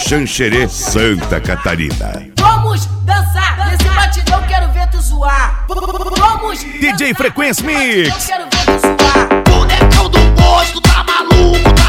Xanxerê, Santa Catarina. Vamos dançar nesse batidão, quero ver tu zoar. Vamos DJ Frequência Mix. Quero ver tu zoar. Bonecão do posto, tá maluco, tá